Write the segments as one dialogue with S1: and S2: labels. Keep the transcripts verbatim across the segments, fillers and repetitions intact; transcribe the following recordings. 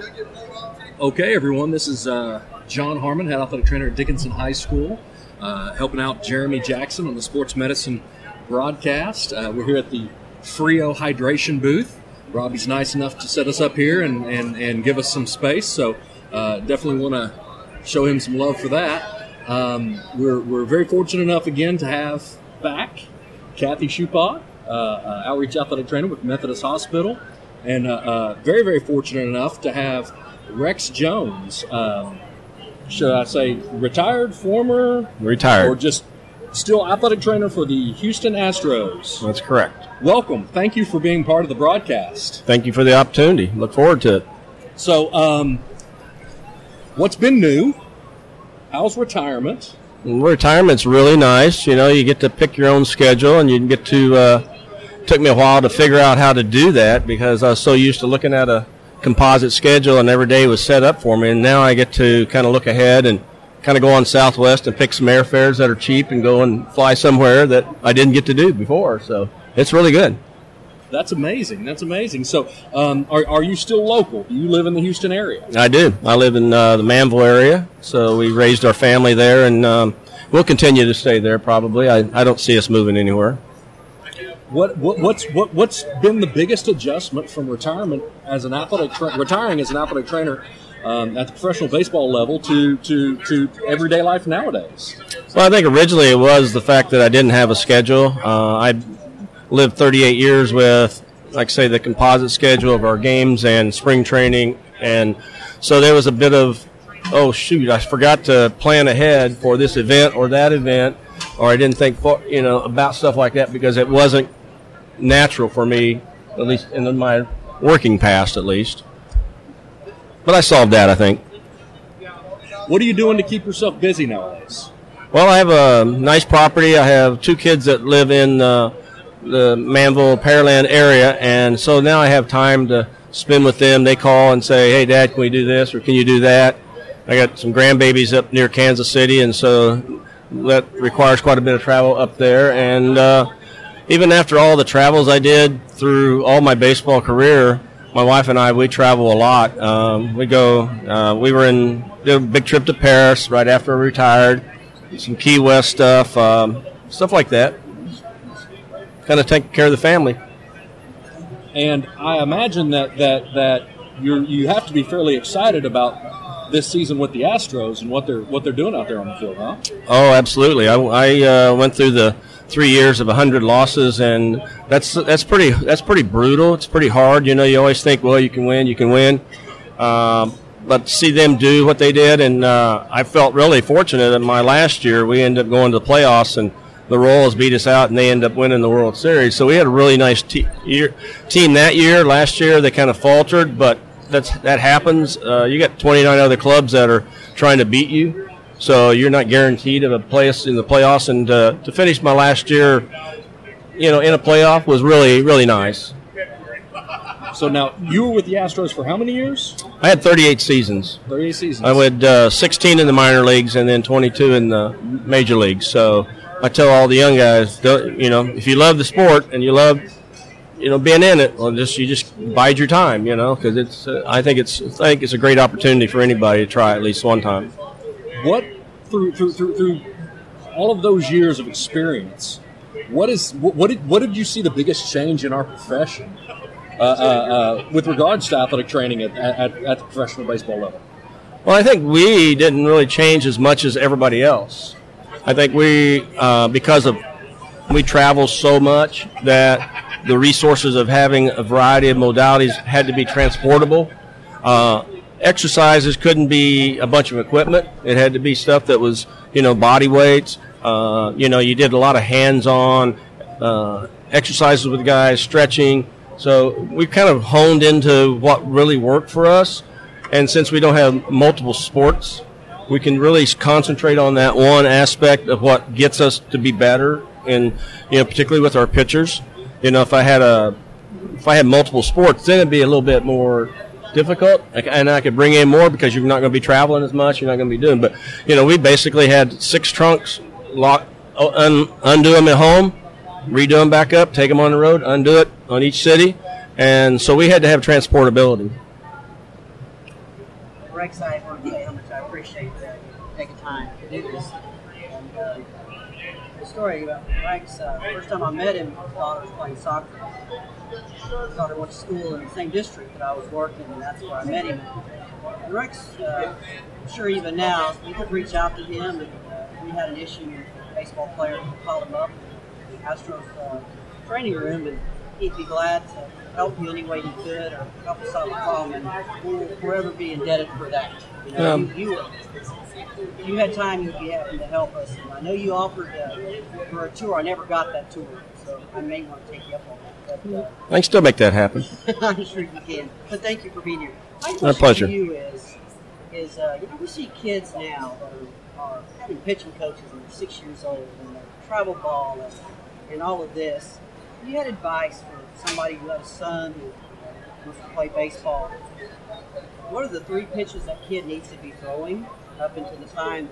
S1: Okay, everyone, this is uh, John Harmon, head athletic trainer at Dickinson High School, uh, helping out Jeremy Jackson on the sports medicine broadcast. Uh, we're here at the Frio Hydration booth. Robbie's nice enough to set us up here and, and, and give us some space, so uh, definitely want to show him some love for that. Um, we're, we're very fortunate enough again to have back Kathy Schupaw, uh, uh, outreach athletic trainer with Methodist Hospital, and uh, uh, very, very fortunate enough to have Rex Jones, um, should I say retired, former?
S2: Retired.
S1: Or just still athletic trainer for the Houston Astros.
S2: That's correct.
S1: Welcome. Thank you for being part of the broadcast.
S2: Thank you for the opportunity. Look forward to it.
S1: So, um, what's been new? How's retirement?
S2: Well, retirement's really nice. You know, you get to pick your own schedule, and you get to, uh, took me a while to figure out how to do that because I was so used to looking at a composite schedule and every day was set up for me, and now I get to kind of look ahead and kind of go on Southwest and pick some airfares that are cheap and go and fly somewhere that I didn't get to do before. So it's really good.
S1: That's amazing. That's amazing. So um, are, are you still local? Do you live in the Houston area?
S2: I do. I live in uh, the Manville area, so we raised our family there, and um, we'll continue to stay there probably. I, I don't see us moving anywhere.
S1: What, what what's what what's been the biggest adjustment from retirement as an athletic tra- retiring as an athletic trainer um, at the professional baseball level to, to to everyday life nowadays?
S2: Well, I think originally it was the fact that I didn't have a schedule. Uh, I lived thirty-eight years with, like I say, the composite schedule of our games and spring training, and so there was a bit of, oh shoot, I forgot to plan ahead for this event or that event, or I didn't think for, you know about stuff like that because it wasn't natural for me, at least in my working past, at least. But I solved that, I think.
S1: What are you doing to keep yourself busy nowadays?
S2: Well, I have a nice property. I have two kids that live in uh, the Manville, Pearland area, and so now I have time to spend with them. They call and say, hey, Dad, can we do this or can you do that? I got some grandbabies up near Kansas City, and so that requires quite a bit of travel up there. And uh, even after all the travels I did through all my baseball career, my wife and I, we travel a lot. Um, we go, uh, we were in, did a big trip to Paris right after I retired, some Key West stuff, um, stuff like that. Kind of taking care of the family.
S1: And I imagine that that that you you have to be fairly excited about this season with the Astros and what they're what they're doing out there on the field, huh?
S2: Oh, absolutely. I, I uh, went through the three years of one hundred losses, and that's that's pretty that's pretty brutal. It's pretty hard. You know, you always think, well, you can win, you can win. Um, but to see them do what they did, and uh, I felt really fortunate in my last year. We ended up going to the playoffs, and the Royals beat us out, and they ended up winning the World Series. So we had a really nice te- year, team that year. Last year they kind of faltered, but that's that happens. Uh, you got twenty-nine other clubs that are trying to beat you. So you're not guaranteed of a place in the playoffs, and uh, to finish my last year, you know, in a playoff was really, really nice.
S1: So now you were with the Astros for how many years?
S2: I had thirty-eight seasons.
S1: thirty-eight seasons.
S2: I went uh, sixteen in the minor leagues and then twenty-two in the major leagues. So I tell all the young guys, don't, you know, if you love the sport and you love, you know, being in it, well, just you just bide your time, you know, because it's. Uh, I think it's. I think it's a great opportunity for anybody to try at least one time.
S1: What through through through, through all of those years of experience, what is what, what did what did you see the biggest change in our profession uh, uh, uh, with regards to athletic training at, at at the professional baseball level?
S2: Well, I think we didn't really change as much as everybody else. I think we uh, because of we travel so much that the resources of having a variety of modalities had to be transportable. Uh, Exercises couldn't be a bunch of equipment. It had to be stuff that was, you know, body weights. Uh, you know, you did a lot of hands-on uh, exercises with guys, stretching. So we kind of honed into what really worked for us. And since we don't have multiple sports, we can really concentrate on that one aspect of what gets us to be better. And, you know, particularly with our pitchers. You know, if I had a, if I had multiple sports, then it'd be a little bit more difficult, and I could bring in more because you're not going to be traveling as much. You're not going to be doing. But you know, we basically had six trunks, lock, un, undo them at home, redo them back up, take them on the road, undo it on each city, and so we had to have transportability.
S3: Rex, I want to tell you how much I appreciate uh, you taking time to do this. And uh, the story about Rex, uh, first time I met him, his daughter was playing soccer. His daughter went to school in the same district that I was working, and that's where I met him. And Rex, uh, I'm sure even now, you could reach out to him, and uh, we had an issue with a baseball player who called him up in the Astros uh, training room, and he'd be glad to help you any way he could or help us solve the problem, and we'll forever be indebted for that. You know,
S2: Um,
S3: you, you, if you had time, you'd be happy to help us. And I know you offered uh, for a tour. I never got that tour, so I may want to take you up on that. But, uh,
S2: I can still make that happen.
S3: I'm sure you can. But thank you for being here. My
S2: My
S3: question
S2: pleasure.
S3: to you is, is uh, you know, we see kids now that are, are having pitching coaches and they're six years old and they're travel ball and, and all of this. If you had advice for somebody who had a son who wants to play baseball, what are the three pitches that kid needs to be throwing up until the time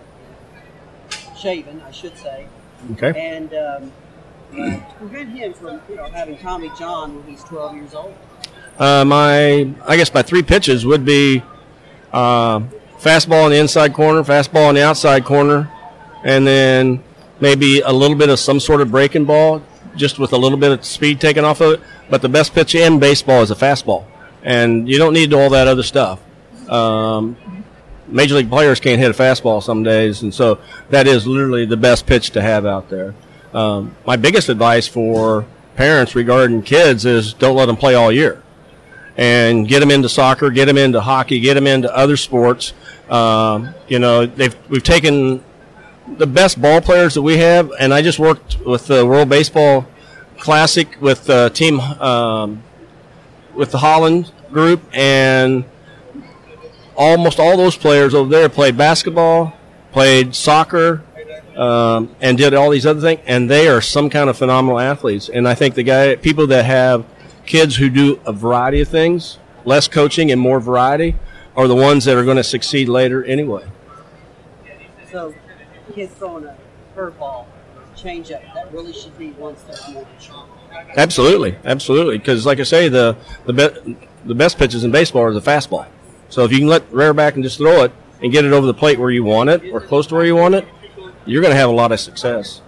S3: shaven, I should say,
S2: Okay.
S3: and um, to prevent him from, you know, having Tommy John when he's twelve years old?
S2: Uh, my, I guess my three pitches would be uh, fastball in the inside corner, fastball in the outside corner, and then maybe a little bit of some sort of breaking ball, just with a little bit of speed taken off of it. But the best pitch in baseball is a fastball, and you don't need all that other stuff. Um, major league players can't hit a fastball some days, and so that is literally the best pitch to have out there. Um, my biggest advice for parents regarding kids is don't let them play all year. And get them into soccer, get them into hockey, get them into other sports. Um, you know, they've we've taken the best ball players that we have, and I just worked with the World Baseball Classic with the team um, with the Holland group, and almost all those players over there played basketball, played soccer, um, and did all these other things, and they are some kind of phenomenal athletes. And I think the guy people that have kids who do a variety of things, less coaching and more variety, are the ones that are going to succeed later anyway.
S3: So, kids throwing a curveball, change-up, that really should be once they're more mature.
S2: Absolutely, absolutely. Because, like I say, the the, be- the best pitches in baseball are the fastball. So if you can let rear back and just throw it and get it over the plate where you want it or close to where you want it, you're going to have a lot of success.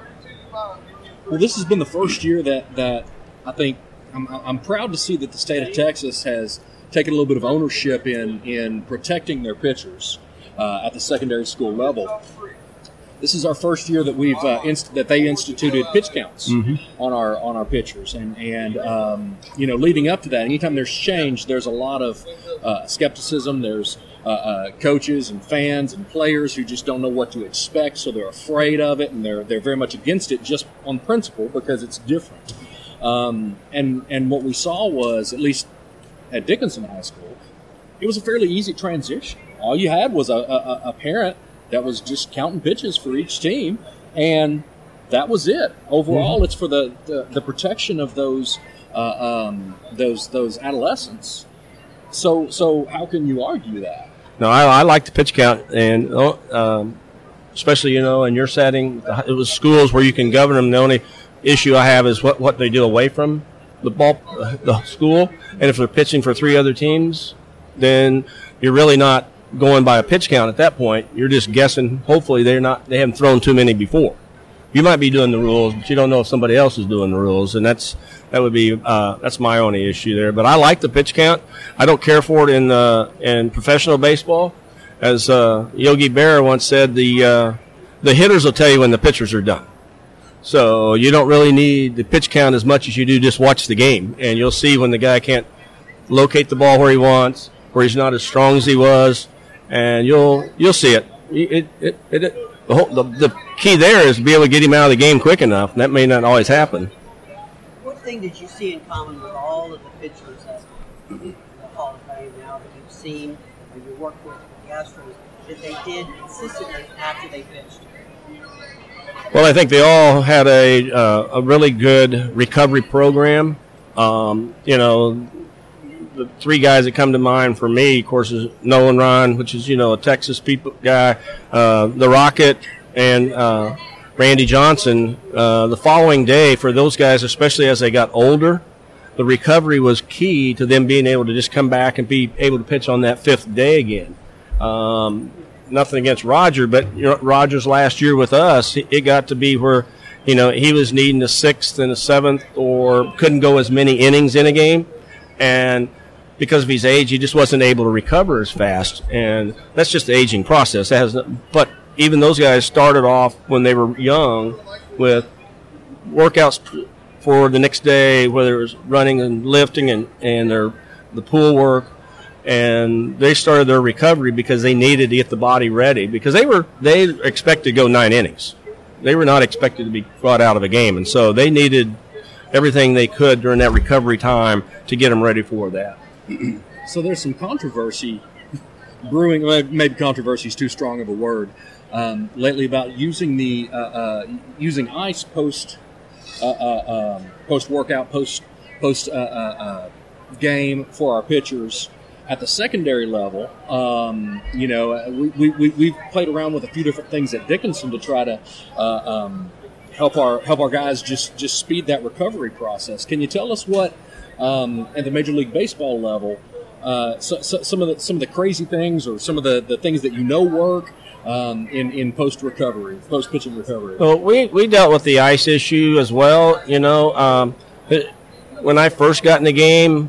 S1: Well, this has been the first year that, that I think I'm, I'm proud to see that the state of Texas has taken a little bit of ownership in, in protecting their pitchers uh, at the secondary school level. This is our first year that we've uh, inst- that they instituted pitch counts
S2: Mm-hmm.
S1: on our on our pitchers, and and um, you know, leading up to that, anytime there's change, there's a lot of uh, skepticism. There's uh, uh, coaches and fans and players who just don't know what to expect, so they're afraid of it, and they're they're very much against it just on principle because it's different. Um, and and what we saw was, at least at Dickinson High School, it was a fairly easy transition. All you had was a, a, a parent that was just counting pitches for each team, and that was it. Overall, mm-hmm. It's for the, the, the protection of those uh, um, those those adolescents. So so how can you argue that?
S2: No, I, I like the pitch count, and um, especially, you know, in your setting, it was schools where you can govern them. The only issue I have is what, what they do away from the ball, the school, and if they're pitching for three other teams, then you're really not going by a pitch count at that point. You're just guessing. Hopefully, they're not. They haven't thrown too many before. You might be doing the rules, but you don't know if somebody else is doing the rules, and that's that would be uh, that's my only issue there. But I like the pitch count. I don't care for it in uh, in professional baseball, as uh, Yogi Berra once said. The uh, the hitters will tell you when the pitchers are done. So you don't really need the pitch count as much as you do just watch the game, and you'll see when the guy can't locate the ball where he wants, where he's not as strong as he was. And you'll you'll see it. It it, it, it the, whole, the the key there is to be able to get him out of the game quick enough. And that may not always happen.
S3: What thing did you see in common with all of the pitchers at the Hall of Fame now that you've seen or you worked with the Astros that they did consistently after they pitched?
S2: Well, I think they all had a uh, a really good recovery program. Um, you know. The three guys that come to mind for me, of course, is Nolan Ryan, which is, you know, a Texas people guy, uh, the Rocket, and uh, Randy Johnson. Uh, the following day, for those guys, especially as they got older, the recovery was key to them being able to just come back and be able to pitch on that fifth day again. Um, nothing against Roger, but you know, Roger's last year with us, it got to be where, you know, he was needing a sixth and a seventh, or couldn't go as many innings in a game, and because of his age, he just wasn't able to recover as fast, and that's just the aging process. That has, but even those guys started off when they were young with workouts for the next day, whether it was running and lifting and and their the pool work. And they started their recovery because they needed to get the body ready, because they were they expected to go nine innings. They were not expected to be brought out of a game, and so they needed everything they could during that recovery time to get them ready for that.
S1: So there's some controversy brewing. Maybe controversy is too strong of a word. Um, lately, about using the uh, uh, using ice post uh, uh, um, post workout, post post uh, uh, uh, game for our pitchers. At the secondary level, um, you know, we, we, we've played around with a few different things at Dickinson to try to uh, um, help our help our guys just, just speed that recovery process. Can you tell us what, um, at the Major League Baseball level, uh, so, so, some of the some of the crazy things, or some of the, the things that you know work um, in in post recovery, post pitching recovery?
S2: Well, we we dealt with the ice issue as well. You know, um, when I first got in the game,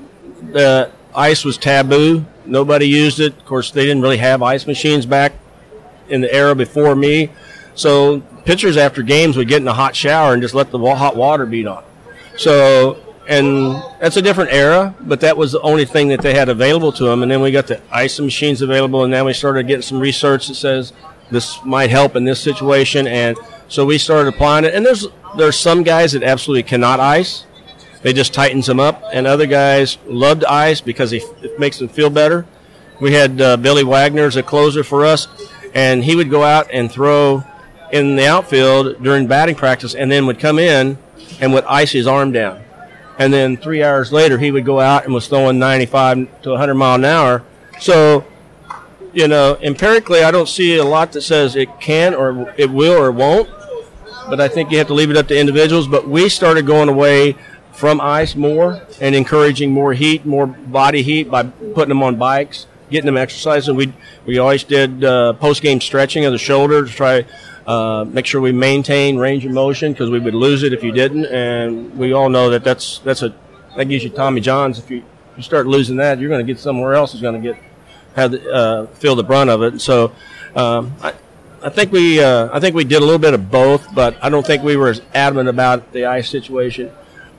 S2: the ice was taboo. Nobody used it. Of course, they didn't really have ice machines back in the era before me. So pitchers after games would get in a hot shower and just let the hot water beat on. So, and that's a different era, but that was the only thing that they had available to them. And then we got the ice machines available, and then we started getting some research that says this might help in this situation. And so we started applying it. And there's there's some guys that absolutely cannot ice. They just tightens them up, and other guys love to ice because he, it makes them feel better. We had uh, Billy Wagner as a closer for us, and he would go out and throw in the outfield during batting practice, and then would come in and would ice his arm down. And then three hours later, he would go out and was throwing ninety-five to one hundred mile an hour. So, you know, empirically, I don't see a lot that says it can or it will or won't, but I think you have to leave it up to individuals. But we started going away from ice more and encouraging more heat, more body heat by putting them on bikes, getting them exercising. We we always did uh, post-game stretching of the shoulder to try uh, make sure we maintain range of motion, because we would lose it if you didn't. And we all know that that's that's a that gives you Tommy Johns. If you, you start losing that, you're going to get somewhere else who's going to get have the, uh, feel the brunt of it. So um, I. I think we uh, I think we did a little bit of both, but I don't think we were as adamant about the ice situation.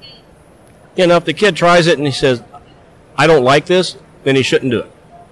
S2: You know, if the kid tries it and he says, I don't like this, then he shouldn't do it.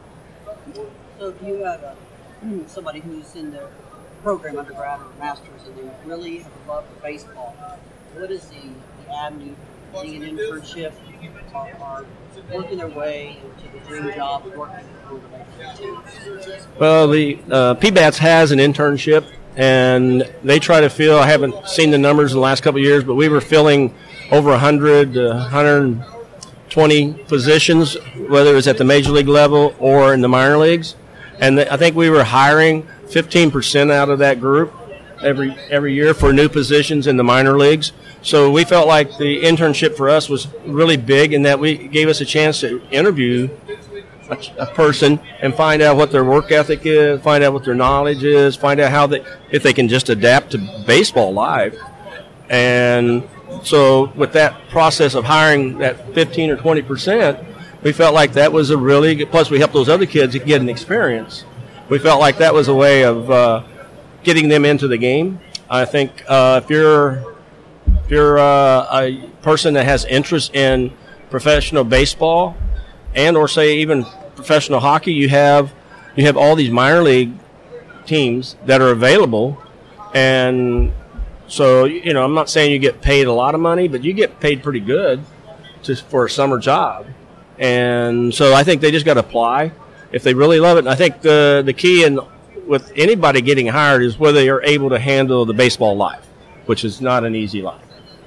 S3: So if you have a, somebody who's in the program, undergrad or master's, and they really have a love for baseball, what is the, the avenue, getting an internship, or, or working their way into the dream job, working for the Major League team?
S2: Well, the uh, P BATS has an internship, and they try to fill, I haven't seen the numbers in the last couple of years, but we were filling over one hundred, uh, one hundred twenty positions, whether it was at the major league level or in the minor leagues. And th- I think we were hiring fifteen percent out of that group every every year for new positions in the minor leagues. So we felt like the internship for us was really big in that we gave us a chance to interview a, a person and find out what their work ethic is, find out what their knowledge is, find out how they, if they can just adapt to baseball live. And so with that process of hiring that fifteen or twenty percent, we felt like that was a really good, plus we helped those other kids get an experience. We felt like that was a way of uh, getting them into the game. I think uh, if you're if you're uh, a person that has interest in professional baseball and or say even professional hockey, you have you have all these minor league teams that are available. And so, you know, I'm not saying you get paid a lot of money, but you get paid pretty good to, for a summer job. And so I think they just got to apply if they really love it. And I think the the key in with anybody getting hired is whether they are able to handle the baseball life, which is not an easy life.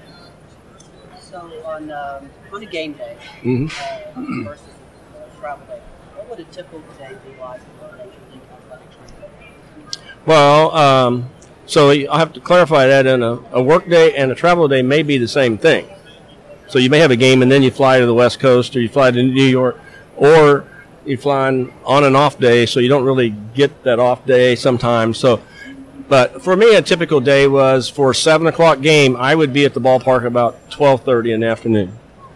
S3: So on um, on a game day
S2: Mm-hmm.
S3: uh, versus a travel day, what would a typical day be like for a Major League athletic trainer?
S2: Well, um, so I have to clarify that in a, a work day and a travel day may be the same thing. So you may have a game and then you fly to the West Coast or you fly to New York, or you're flying on and off day, so you don't really get that off day sometimes. So, but for me, a typical day was for a seven o'clock game, I would be at the ballpark about twelve thirty in the afternoon,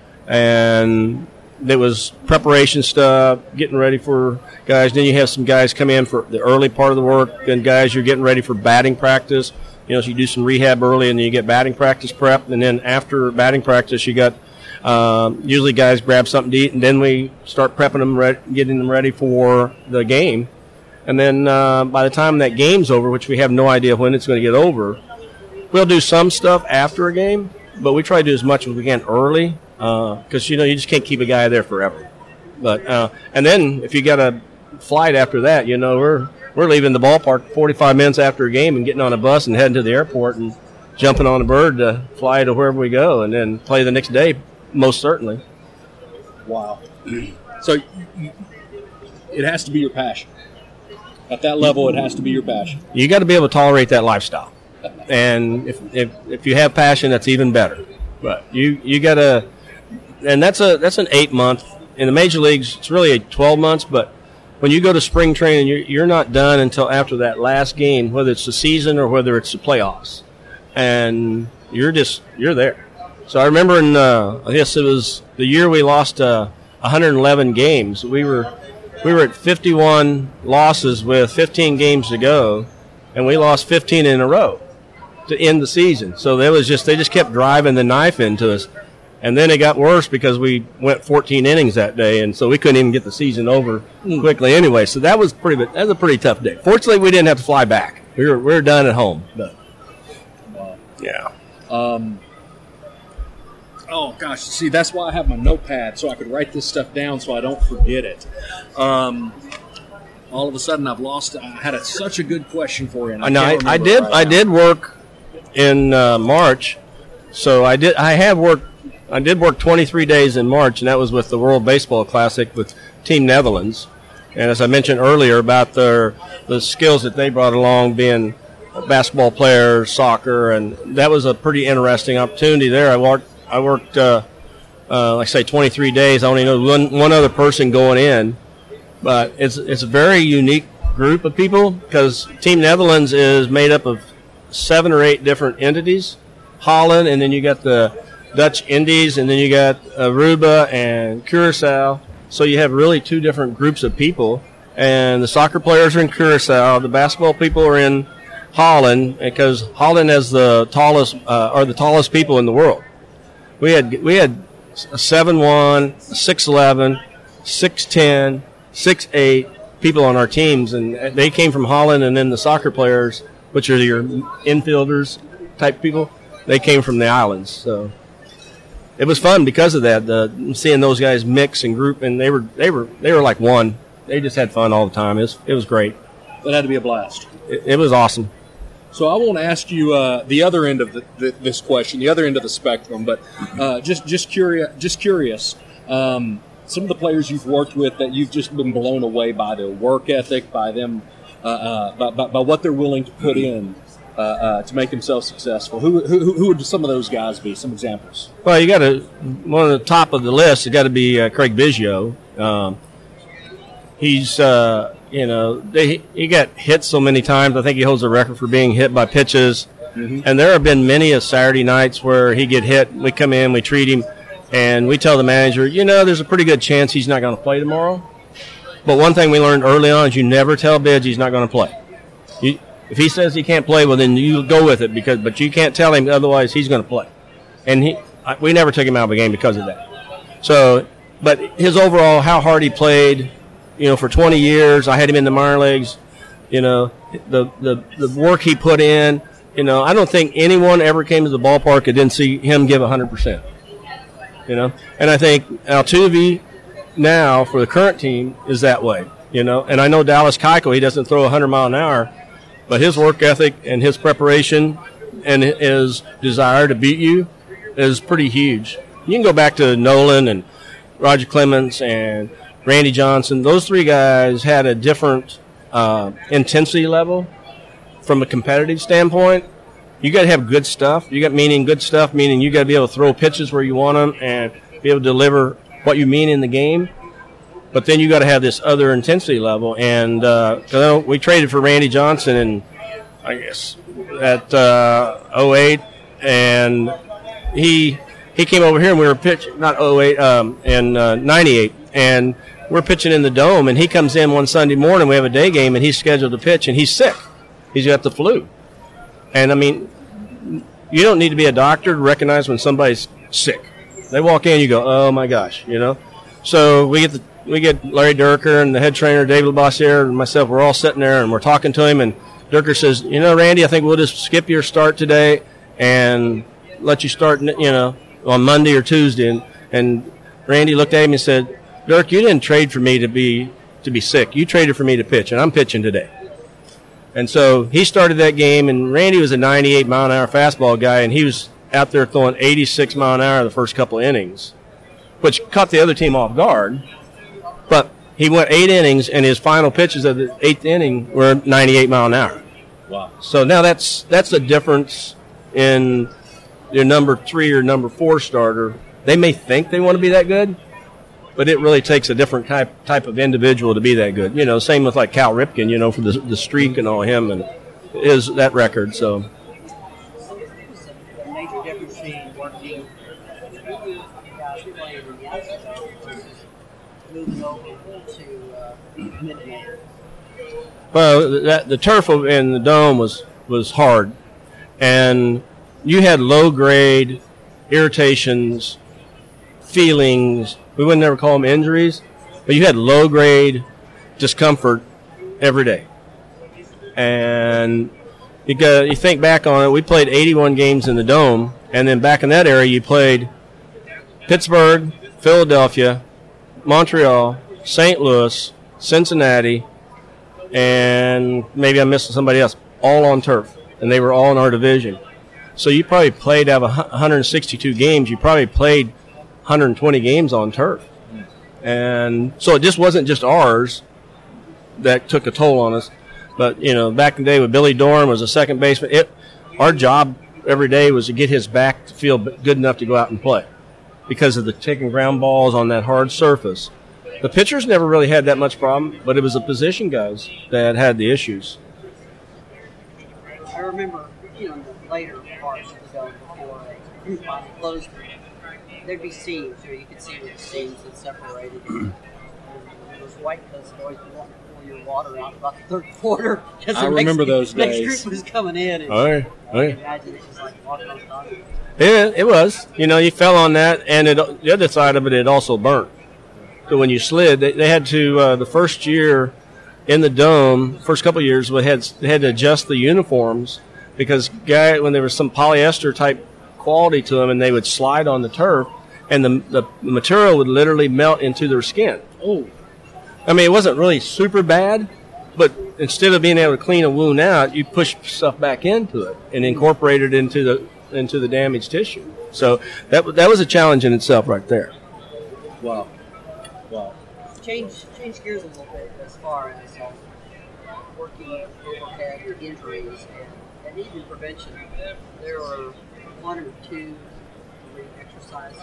S2: and there was preparation stuff, getting ready for guys. Then you have some guys come in for the early part of the work. Then guys, you're getting ready for batting practice. You know, so you do some rehab early, and then you get batting practice prep. And then after batting practice, you got um, usually guys grab something to eat, and then we start prepping them, re- getting them ready for the game. And then uh, by the time that game's over, which we have no idea when it's going to get over, we'll do some stuff after a game, but we try to do as much as we can early. Because, uh, you know, you just can't keep a guy there forever. But uh, and then if you got a flight after that, you know, we're we're leaving the ballpark forty-five minutes after a game and getting on a bus and heading to the airport and jumping on a bird to fly to wherever we go and then play the next day, most certainly.
S1: Wow. So it has to be your passion. At that level, it has to be your passion.
S2: You got to be able to tolerate that lifestyle. And if if, if you have passion, that's even better. But you, you got to... And that's a that's an eight month. In the major leagues, it's really a twelve months. But when you go to spring training, you're, you're not done until after that last game, whether it's the season or whether it's the playoffs, and you're just you're there. So I remember in uh, I guess it was the year we lost uh, one hundred eleven games. We were we were at fifty-one losses with fifteen games to go, and we lost fifteen in a row to end the season. So there was just they just kept driving the knife into us. And then it got worse because we went fourteen innings that day, and so we couldn't even get the season over quickly anyway. So that was pretty. That was a pretty tough day. Fortunately, we didn't have to fly back. We were we were done at home. But
S1: wow.
S2: Yeah.
S1: Um, oh gosh, see, that's why I have my notepad so I could write this stuff down so I don't forget it. Um, all of a sudden, I've lost. I had a, such a good question for you. And I,
S2: no,
S1: can't
S2: I, I
S1: remember
S2: did.
S1: right
S2: I
S1: now.
S2: did work in uh, March, so I did. I have worked. I did work twenty-three days in March, and that was with the World Baseball Classic with Team Netherlands. And as I mentioned earlier about their the skills that they brought along, being basketball players, soccer, and that was a pretty interesting opportunity there. I worked, I worked, uh, uh, like I say, twenty-three days. I only know one one other person going in, but it's it's a very unique group of people because Team Netherlands is made up of seven or eight different entities, Holland, and then you got the Dutch Indies, and then you got Aruba and Curacao. So you have really two different groups of people, and the soccer players are in Curacao. The basketball people are in Holland because Holland has the tallest uh, are the tallest people in the world. We had we had a seven one, six eleven, six ten, six eight people on our teams, and they came from Holland. And then the soccer players, which are your infielders type people, they came from the islands. So it was fun because of that. The, seeing those guys mix and group, and they were they were they were like one. They just had fun all the time. It was it was great.
S1: That had to be a blast.
S2: It, it was awesome.
S1: So I won't ask you uh, the other end of the, the, this question, the other end of the spectrum, but uh, just just curious. Just curious. Um, some of the players you've worked with that you've just been blown away by their work ethic, by them, uh, uh, by, by, by what they're willing to put in uh, uh, to make themselves successful. Who, who who would some of those guys be? Some examples.
S2: Well, you got to one of the top of the list. Has got to be uh, Craig Biggio. Um, he's. Uh, You know, they, he got hit so many times. I think he holds the record for being hit by pitches. Mm-hmm. And there have been many a Saturday nights where he get hit. We come in, we treat him, and we tell the manager, you know, there's a pretty good chance he's not going to play tomorrow. But one thing we learned early on is you never tell Bidge he's not going to play. You, if he says he can't play, well, then you go with it. Because, but you can't tell him, otherwise he's going to play. And he, we never took him out of a game because of that. So, but his overall, how hard he played, you know, for twenty years, I had him in the minor leagues. You know, the, the, the work he put in, you know, I don't think anyone ever came to the ballpark and didn't see him give one hundred percent. You know, and I think Altuve now for the current team is that way, you know, and I know Dallas Keuchel, he doesn't throw one hundred mile an hour, but his work ethic and his preparation and his desire to beat you is pretty huge. You can go back to Nolan and Roger Clemens and Randy Johnson. Those three guys had a different uh, intensity level from a competitive standpoint. You got to have good stuff. You got meaning good stuff, meaning you got to be able to throw pitches where you want them and be able to deliver what you mean in the game. But then you got to have this other intensity level. And uh, you know, we traded for Randy Johnson in, I guess, at uh, oh eight, and he he came over here and we were pitching, not oh eight, um, in uh, ninety-eight, and we're pitching in the Dome, and he comes in one Sunday morning, we have a day game, and he's scheduled to pitch, and he's sick. He's got the flu. And, I mean, you don't need to be a doctor to recognize when somebody's sick. They walk in, you go, oh, my gosh, you know. So we get the, we get Larry Durker and the head trainer, David Labossiere, and myself, we're all sitting there, and we're talking to him, and Durker says, you know, Randy, I think we'll just skip your start today and let you start, you know, on Monday or Tuesday. And, and Randy looked at him and said, Dirk, you didn't trade for me to be to be sick. You traded for me to pitch, and I'm pitching today. And so he started that game, and Randy was a ninety-eight mile an hour fastball guy, and he was out there throwing eighty-six mile an hour the first couple of innings, which caught the other team off guard. But he went eight innings, and his final pitches of the eighth inning were ninety-eight mile an hour.
S1: Wow.
S2: So now that's that's the difference in your number three or number four starter. They may think they want to be that good, but it really takes a different type type of individual to be that good. You know, same with like Cal Ripken, you know, for the the streak and all him and is that record. So
S3: So it's a major difference between working guys playing in the outfield versus moving over to uh, mid-major.
S2: well, that the turf in the Dome was was hard, and you had low grade irritations, feelings. We would never call them injuries, but you had low grade discomfort every day. And you got, you think back on it, we played eighty-one games in the Dome, and then back in that area you played Pittsburgh, Philadelphia, Montreal, Saint Louis, Cincinnati, and maybe I'm missing somebody else, all on turf, and they were all in our division. So you probably played out of one hundred sixty-two games, you probably played one hundred twenty games on turf. And so it just wasn't just ours that took a toll on us. But, you know, back in the day with Billy Dorn was a second baseman, it, our job every day was to get his back to feel good enough to go out and play because of the taking ground balls on that hard surface. The pitchers never really had that much problem, but it was the position guys that had the issues.
S3: I remember, you know, in the later parts of the Dome before it finally closed, there'd be seams where you could see where the seams had separated. And those white coats would always want to pour your water out about the third quarter.
S1: I remember
S3: next,
S1: those
S3: next
S1: days.
S3: group was coming in. And,
S2: Oh, yeah. Oh, yeah.
S3: I can imagine it was like walking on top of it.
S2: Yeah, it was. You know, you fell on that, and it, the other side of it, it also burnt. So when you slid, they, they had to, uh, the first year in the Dome, first couple of years, we had, they had to adjust the uniforms because guy, when there was some polyester type quality to them and they would slide on the turf, and the, the material would literally melt into their skin.
S1: Oh.
S2: I mean, it wasn't really super bad, but instead of being able to clean a wound out, you push stuff back into it and incorporate it into the into the damaged tissue. So that that was a challenge in itself right there.
S1: Wow. Wow.
S3: Change change gears a little bit as far as uh, working overhead injuries and, and even prevention. There are one or two three exercises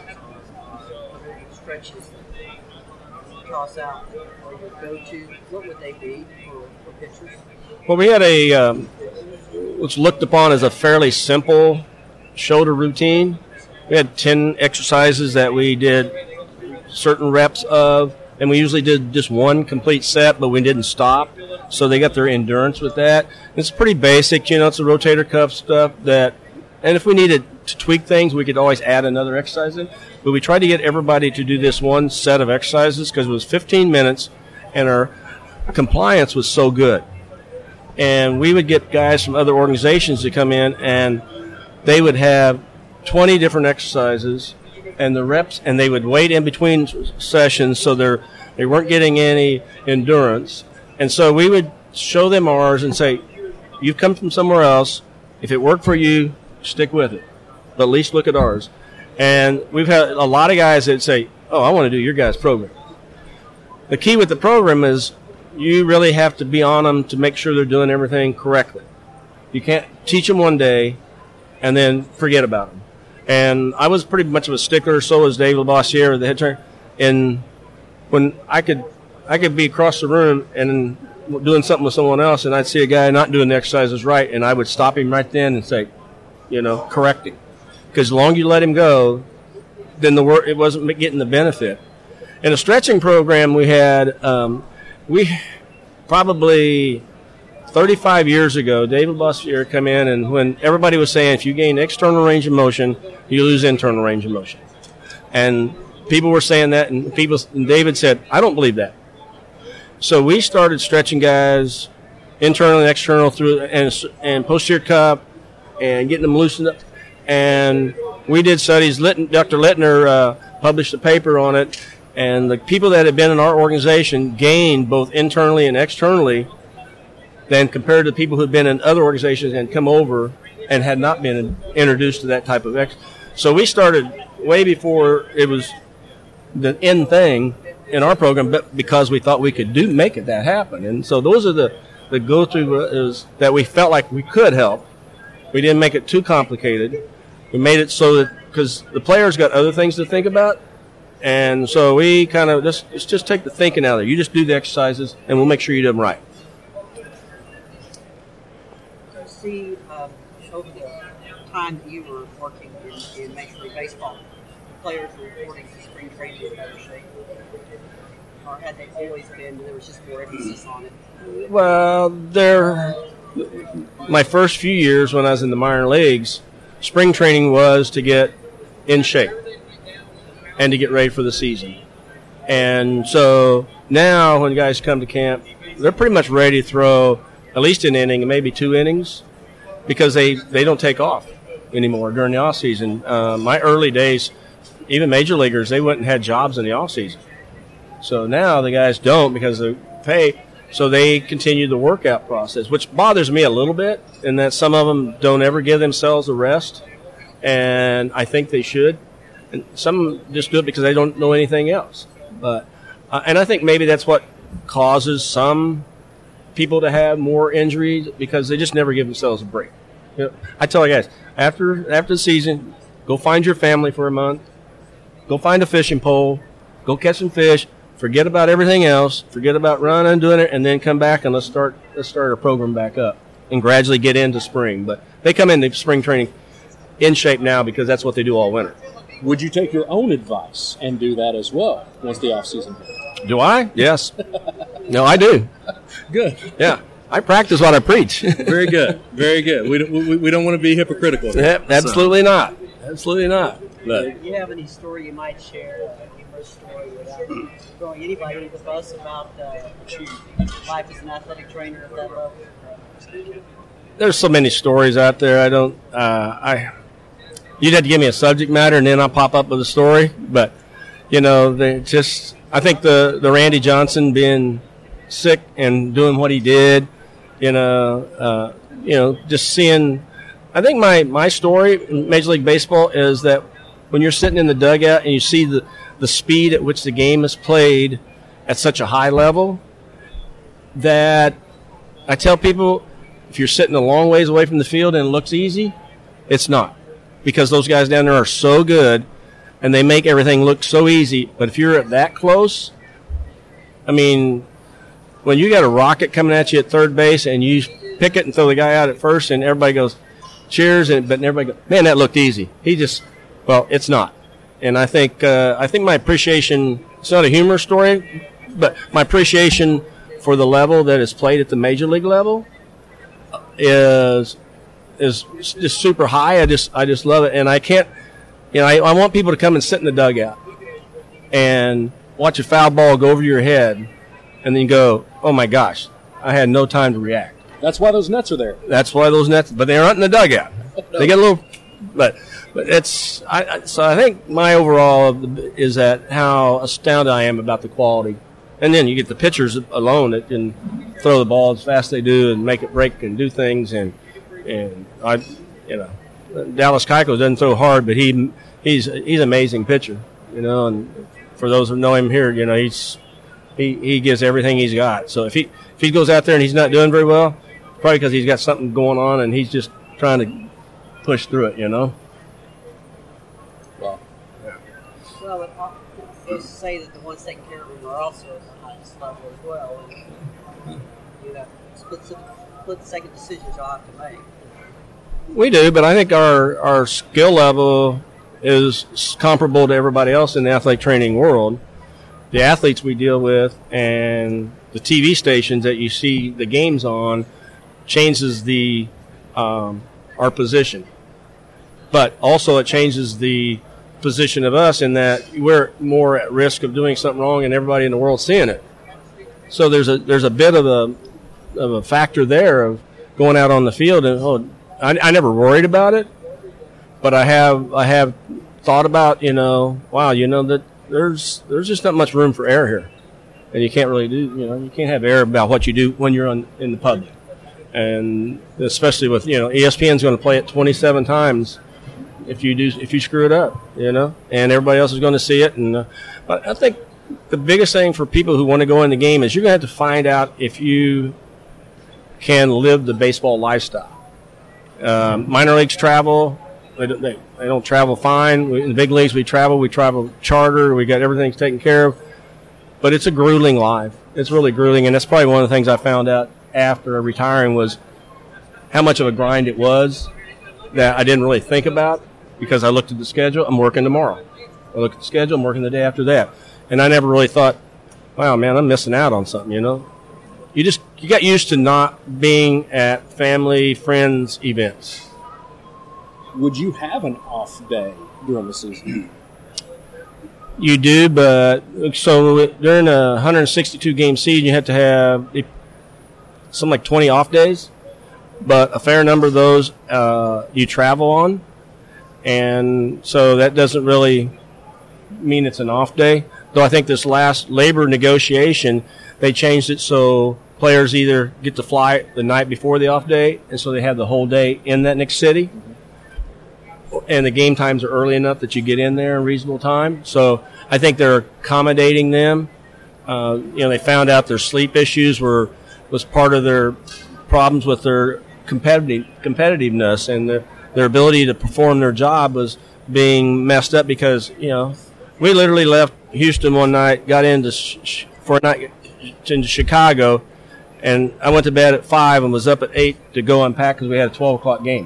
S3: or preventive stretches that you toss out or you go to. What would they be for, for pitchers?
S2: Well, we had a um, what's looked upon as a fairly simple shoulder routine. We had ten exercises that we did certain reps of, and we usually did just one complete set, but we didn't stop. So they got their endurance with that. It's pretty basic, you know, it's a rotator cuff stuff that, and if we needed to tweak things, we could always add another exercise in. But we tried to get everybody to do this one set of exercises because it was fifteen minutes, and our compliance was so good. And we would get guys from other organizations to come in, and they would have twenty different exercises, and the reps, and they would wait in between sessions so they're, they weren't getting any endurance. And so we would show them ours and say, you've come from somewhere else. If it worked for you, stick with it. But at least look at ours. And we've had a lot of guys that say, oh, I want to do your guys' program. The key with the program is you really have to be on them to make sure they're doing everything correctly. You can't teach them one day and then forget about them. And I was pretty much of a stickler, so was Dave Labossiere, the head trainer. And when I could I could be across the room and doing something with someone else, and I'd see a guy not doing the exercises right, and I would stop him right then and say, you know, correct him. Because the longer you let him go, then the work, it wasn't getting the benefit. In a stretching program we had, um, we probably thirty-five years ago, David Bossier come in, and when everybody was saying if you gain external range of motion, you lose internal range of motion. And people were saying that, and people, and David said, I don't believe that. So we started stretching guys internal and external through and, and posterior cup and getting them loosened up. And we did studies. Doctor Littner uh, published a paper on it, and the people that had been in our organization gained both internally and externally than compared to people who had been in other organizations and come over and had not been introduced to that type of ex. So we started way before it was the end thing in our program, but because we thought we could do make it that happen. And so those are the, the go-to is that we felt like we could help. We didn't make it too complicated. We made it so that because the players got other things to think about, and so we kind of just just just take the thinking out of there. You just do the exercises, and we'll make sure you do them right.
S3: So, see, um, over the time that you were working in, in Major League Baseball, players were reporting to spring training in better shape, or had they always been? There was just more emphasis on it.
S2: Well, there. My first few years when I was in the minor leagues, spring training was to get in shape and to get ready for the season. And so now when guys come to camp, they're pretty much ready to throw at least an inning and maybe two innings because they, they don't take off anymore during the off season. Uh, my early days, even major leaguers, they went and had jobs in the off season. So now the guys don't because of pay. So they continue the workout process, which bothers me a little bit, in that some of them don't ever give themselves a rest, and I think they should. And some just do it because they don't know anything else. But uh, and I think maybe that's what causes some people to have more injuries because they just never give themselves a break. You know, I tell you guys, after after the season, go find your family for a month, go find a fishing pole, go catch some fish. Forget about everything else. Forget about running and doing it, and then come back and let's start let's start our program back up and gradually get into spring. But they come into spring training in shape now because that's what they do all winter.
S4: Would you take your own advice and do that as well once the off season hits?
S2: Do I? Yes. No, I do.
S1: Good.
S2: Yeah, I practice what I preach.
S1: Very good. Very good. We don't, we, we don't want to be hypocritical.
S2: Yeah, absolutely so. not. Absolutely not.
S3: But, do you have any story you might share? A humorous story without throwing anybody under the bus about uh, life as an athletic trainer at that level?
S2: There's so many stories out there. I don't. Uh, I. You'd have to give me a subject matter, and then I'll pop up with a story. But you know, they just. I think the the Randy Johnson being sick and doing what he did. You know. Uh, you know, just seeing. I think my my story in Major League Baseball is that when you're sitting in the dugout and you see the the speed at which the game is played at such a high level, that I tell people, if you're sitting a long ways away from the field and it looks easy, it's not. Because those guys down there are so good and they make everything look so easy. But if you're that close, I mean, when you got a rocket coming at you at third base and you pick it and throw the guy out at first and everybody goes, cheers, and but everybody goes, man, that looked easy. He just, well, it's not. And I think uh, I think my appreciation, it's not a humor story, but my appreciation for the level that is played at the major league level is is just super high. I just I just love it, and I can't, you know, I, I want people to come and sit in the dugout and watch a foul ball go over your head, and then go, oh my gosh, I had no time to react.
S4: That's why those nets are there.
S2: That's why those nets, but they're not in the dugout. No. They get a little, but but it's I, I so I think my overall is that how astounded I am about the quality. And then you get the pitchers alone that can throw the ball as fast as they do and make it break and do things. And and I, you know, Dallas Keuchel doesn't throw hard, but he he's he's an amazing pitcher. You know, and for those who know him here, you know, he's he, he gives everything he's got. So if he if he goes out there and he's not doing very well, probably because he's got something going on and he's just trying to push through it. You know.
S3: Well, it, always say that the ones taking care of them are also at the highest level as well. And, you know, split, split second decisions you'll have to make.
S2: We do, but I think our, our skill level is comparable to everybody else in the athletic training world. The athletes we deal with and the T V stations that you see the games on changes the um, our position. But also it changes the position of us in that we're more at risk of doing something wrong and everybody in the world seeing it. So there's a there's a bit of a of a factor there of going out on the field and oh, I, I never worried about it, but I have I have thought about, you know, wow, you know that there's there's just not much room for error here, and you can't really do you know you can't have error about what you do when you're on in the public, and especially with you know E S P N's going to play it twenty-seven times if you do if you screw it up, you know, and everybody else is going to see it, and uh, but I think the biggest thing for people who want to go in the game is you're going to have to find out if you can live the baseball lifestyle. Um, minor leagues travel. They don't, they, they don't travel fine. We, in the big leagues, we travel. We travel charter. We got everything taken care of. But it's a grueling life. It's really grueling, and that's probably one of the things I found out after retiring was how much of a grind it was that I didn't really think about because I looked at the schedule. I'm working tomorrow. I look at the schedule. I'm working the day after that. And I never really thought, wow, man, I'm missing out on something, you know. You just you got used to not being at family, friends, events.
S4: Would you have an off day during the season?
S2: You do, but so during a one hundred sixty-two game season, you have to have something like twenty off days, but a fair number of those uh, you travel on, and so that doesn't really mean it's an off day. Though I think this last labor negotiation, they changed it so players either get to fly the night before the off day, and so they have the whole day in that next city. And the game times are early enough that you get in there in reasonable time. So I think they're accommodating them. Uh, you know, they found out their sleep issues were was part of their problems with their competitive competitiveness, and their their ability to perform their job was being messed up because you know we literally left Houston one night, got into sh- for a night into Chicago, and I went to bed at five and was up at eight to go unpack because we had a twelve o'clock game.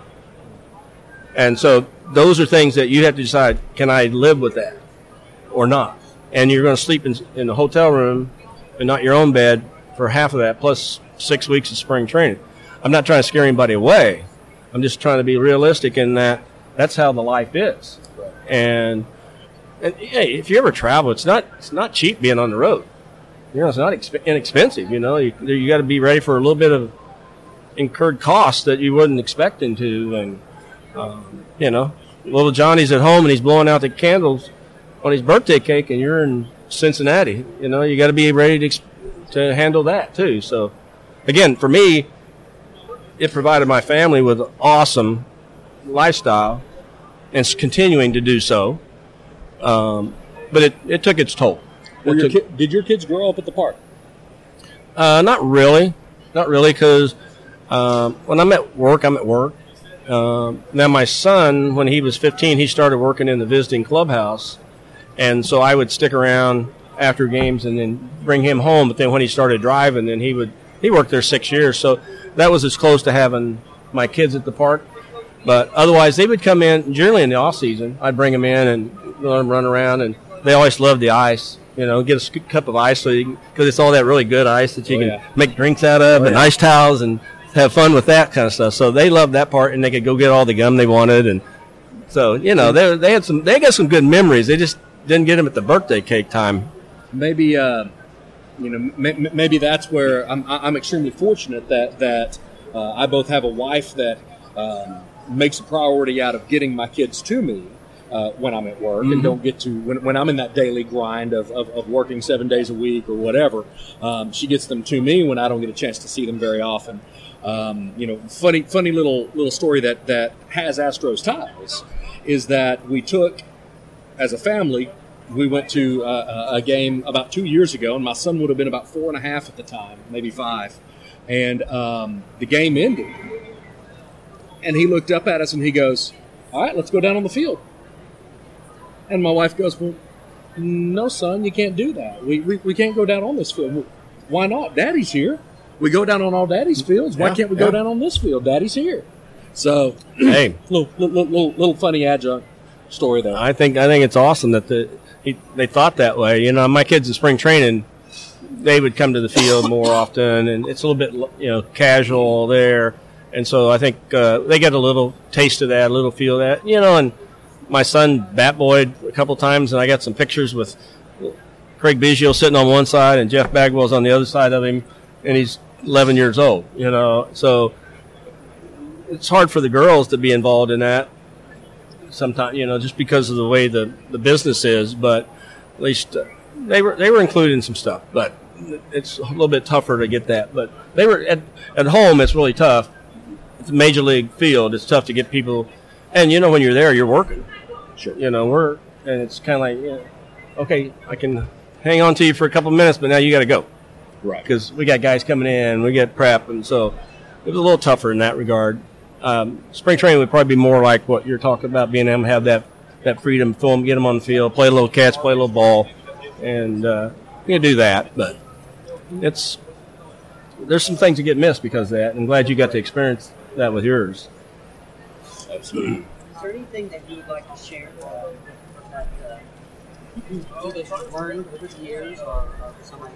S2: And so those are things that you have to decide, can I live with that or not? And you're going to sleep in, in a hotel room and not your own bed for half of that, plus six weeks of spring training. I'm not trying to scare anybody away. I'm just trying to be realistic in that that's how the life is. And, and hey, if you ever travel, it's not it's not cheap being on the road. You know, it's not exp- inexpensive. You know, you, you got to be ready for a little bit of incurred costs that you wasn't expecting to, and Um, you know, little Johnny's at home and he's blowing out the candles on his birthday cake, and you're in Cincinnati. You know, you got to be ready to to handle that too. So, again, for me, it provided my family with an awesome lifestyle, and it's continuing to do so. Um, but it, it took its toll.
S4: Were
S2: It
S4: your
S2: took-
S4: ki- did your kids grow up at the park?
S2: Uh, not really, not really, because um, when I'm at work, I'm at work. Um, now, my son, when he was fifteen, he started working in the visiting clubhouse, and so I would stick around after games and then bring him home. But then when he started driving, then he would he worked there six years, so that was as close to having my kids at the park. But otherwise, they would come in generally in the off season. I'd bring them in and let them run around, and they always loved the ice. You know, get a scoop, cup of ice so you because it's all that really good ice that you
S4: Oh,
S2: can
S4: yeah.
S2: make drinks out of,
S4: Oh,
S2: and
S4: yeah.
S2: ice towels and have fun with that kind of stuff. So they loved that part, and they could go get all the gum they wanted, and so you know they they had some they got some good memories. They just didn't get them at the birthday cake time.
S4: Maybe uh, you know m- m- maybe that's where I'm I'm extremely fortunate that that uh, I both have a wife that um, makes a priority out of getting my kids to me uh, when I'm at work,
S2: Mhm.
S4: and don't get to when, when I'm in that daily grind of, of, of working seven days a week or whatever. Um, she gets them to me when I don't get a chance to see them very often. Um, you know, funny, funny little little story that, that has Astros ties is that we took, as a family, we went to uh, a game about two years ago, and my son would have been about four and a half at the time, maybe five, and um, the game ended, and he looked up at us and he goes, "All right, let's go down on the field." And my wife goes, "Well, no, son, you can't do that. We, we, we can't go down on this field. Why not? Daddy's here. We go down on all Daddy's fields. Why
S2: Yeah,
S4: can't we
S2: yeah.
S4: go down on this field? Daddy's here. So,
S2: Hey,
S4: little, little, little, little funny adjunct story there.
S2: I think I think it's awesome that the he, they thought that way. You know, my kids in spring training, they would come to the field more often, and it's a little bit you know casual there, and so I think uh, they get a little taste of that, a little feel of that. You know, and my son bat boyed a couple times, and I got some pictures with Craig Biggio sitting on one side and Jeff Bagwell's on the other side of him, and he's eleven years old. You know, so it's hard for the girls to be involved in that. Sometimes, you know, just because of the way the, the business is, but at least uh, they were they were included in some stuff. But it's a little bit tougher to get that. But they were at at home. It's really tough. It's a major league field. It's tough to get people. And you know, when you're there, you're working.
S4: Sure.
S2: You know, we're and it's kind of like, yeah, okay, I can hang on to you for a couple minutes, but now you got to go
S4: Right.
S2: because we got guys coming in, we get prep, and so it was a little tougher in that regard. Um, spring training would probably be more like what you're talking about, being able to have that, that freedom, throw them, get them on the field, play a little catch, play a little ball, and uh, you can do that. But it's there's some things that get missed because of that. I'm glad you got to experience that with yours.
S4: Absolutely.
S3: Is there anything that you would like to share uh, that uh, you have learned over the years, or, or somebody,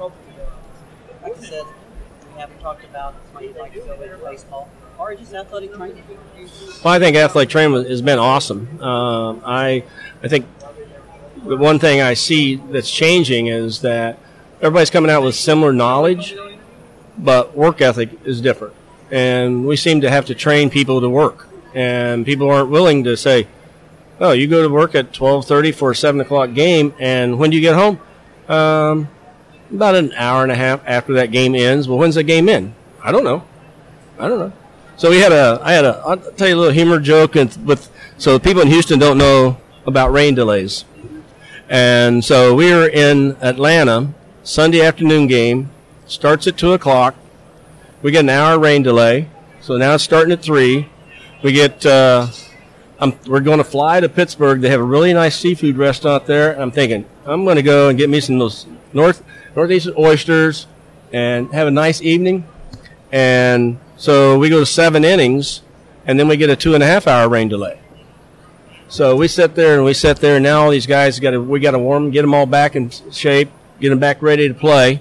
S3: like I said, we haven't talked about somebody you'd like to go into baseball, or just athletic training?
S2: Well, I think athletic training has been awesome. Um, I I think the one thing I see that's changing is that everybody's coming out with similar knowledge, but work ethic is different. And we seem to have to train people to work. And people aren't willing to say, oh, you go to work at twelve thirty for a seven o'clock game, and when do you get home? Um, about an hour and a half after that game ends. Well, when's the game in? I don't know. I don't know. So we had a, I had a, I'll tell you a little humor joke and with, so people in Houston don't know about rain delays. And so we were in Atlanta, Sunday afternoon game, starts at two o'clock. We get an hour rain delay. So now it's starting at three. We get, uh, I'm, we're going to fly to Pittsburgh. They have a really nice seafood restaurant there. I'm thinking, I'm going to go and get me some of those north, northeastern oysters and have a nice evening. And so we go to seven innings, and then we get a two and a half hour rain delay. So we sit there and we sit there, and now all these guys got to we got to warm them, get them all back in shape, get them back ready to play.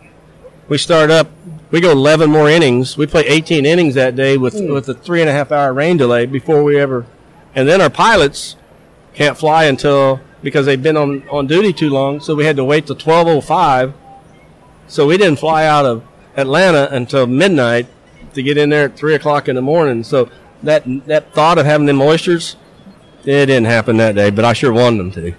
S2: We start up. We go eleven more innings. We play eighteen innings that day with mm. with a three and a half hour rain delay before we ever. And then our pilots can't fly until because they've been on, on duty too long. So we had to wait till twelve oh five. So we didn't fly out of Atlanta until midnight to get in there at three o'clock in the morning. So that that thought of having them oysters, it didn't happen that day. But I sure wanted them to.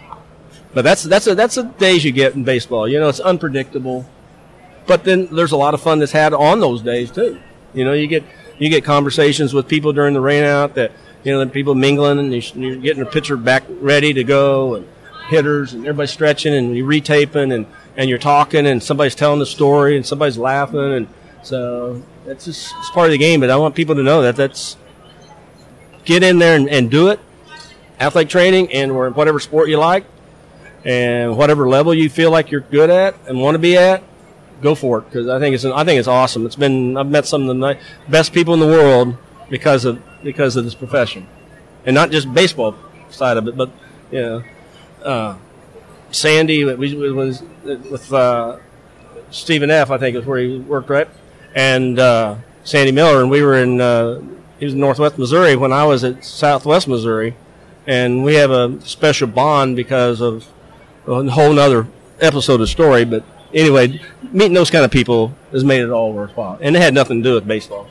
S2: But that's that's a that's the days you get in baseball. You know, it's unpredictable. But then there's a lot of fun that's had on those days too. You know, you get you get conversations with people during the rain out that you know, people mingling and you're getting the pitcher back ready to go and hitters and everybody's stretching and you're retaping and, and you're talking and somebody's telling the story and somebody's laughing and so that's just it's part of the game. But I want people to know that that's get in there and, and do it. Athletic training and or whatever sport you like and whatever level you feel like you're good at and want to be at. Go for it because I think it's I think it's awesome. It's been I've met some of the ni- best people in the world because of because of this profession, and not just baseball side of it, but you know, uh, Sandy we, we was with uh, Stephen F. I think is where he worked right, and uh, Sandy Miller, and we were in uh, he was in Northwest Missouri when I was at Southwest Missouri, and we have a special bond because of a whole nother episode of story, but. Anyway, meeting those kind of people has made it all worthwhile. And it had nothing to do with baseball.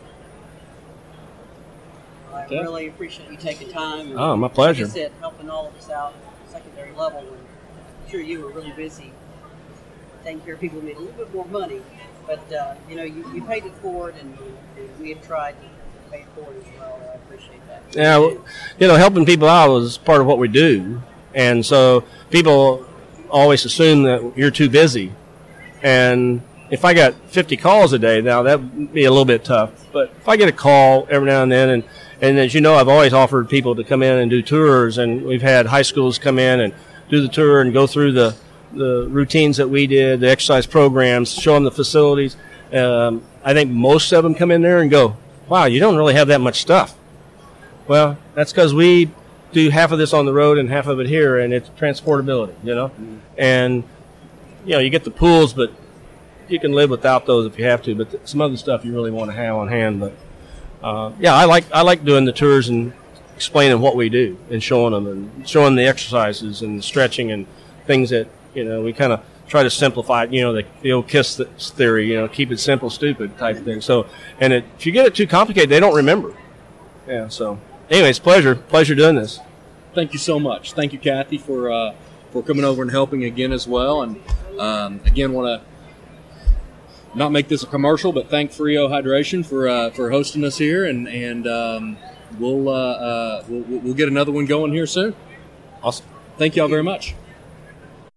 S3: I okay. really appreciate you taking time. And,
S2: oh, my pleasure.
S3: Like I said, helping all of us out at the secondary level. And I'm sure you were really busy taking care of people who need a little bit more money. But, uh, you know, you, you paid it forward, and, and we have tried to pay it forward as well. And I appreciate that.
S2: Yeah, well, you know, helping people out was part of what we do. And so people always assume that you're too busy. And if I got fifty calls a day, now that would be a little bit tough. But if I get a call every now and then, and, and as you know, I've always offered people to come in and do tours, and we've had high schools come in and do the tour and go through the, the routines that we did, the exercise programs, show them the facilities. Um, I think most of them come in there and go, wow, you don't really have that much stuff. Well, that's because we do half of this on the road and half of it here, and it's transportability, you know. Mm-hmm. And, you know, you get the pools, but you can live without those if you have to. But th- some other stuff you really want to have on hand. But, uh, yeah, I like I like doing the tours and explaining what we do and showing them and showing the exercises and the stretching and things that, you know, we kind of try to simplify it, you know, the, the old KISS th- theory, you know, keep it simple, stupid type of thing. So, and it, if you get it too complicated, they don't remember. Yeah, so anyways, pleasure, pleasure doing this.
S4: Thank you so much. Thank you, Kathy, for uh, for coming over and helping again as well. And um, again, want to not make this a commercial, but thank Frio Hydration for uh, for hosting us here, and and um, we'll, uh, uh, we'll we'll get another one going here soon.
S2: Awesome.
S4: Thank you all very much.